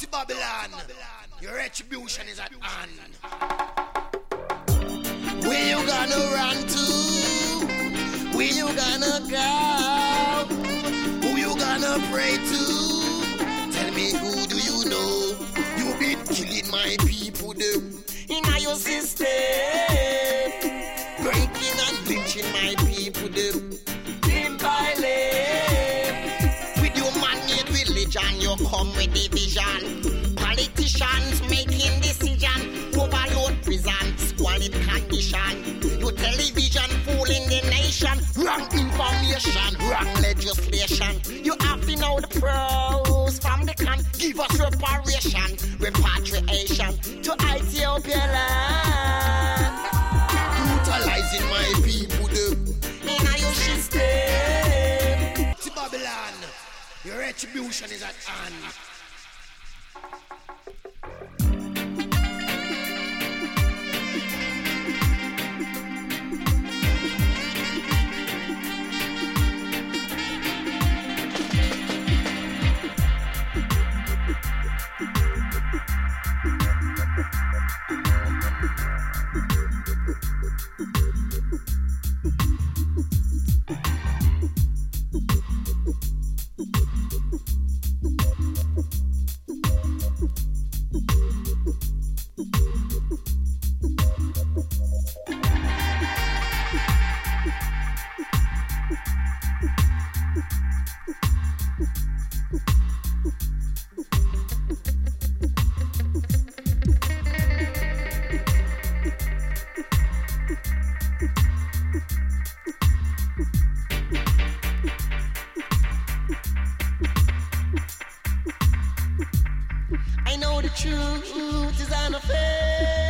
to Babylon. Your retribution is at hand. Where you gonna run to? Where you gonna go? Who you gonna pray to? Tell me, who do you know? You been killing my people them in your system, breaking and lynching my people them limb by limb. With your man-made religion, you come with division. Politicians making decision, overload prison, squalid condition. Your television fooling the nation, wrong information, wrong legislation. You have to know the pros from the con. Give us reparation, repatriation to Ethiopia land. Brutalizing my people in your system. To Babylon, your retribution is at hand. I know the truth is unfair.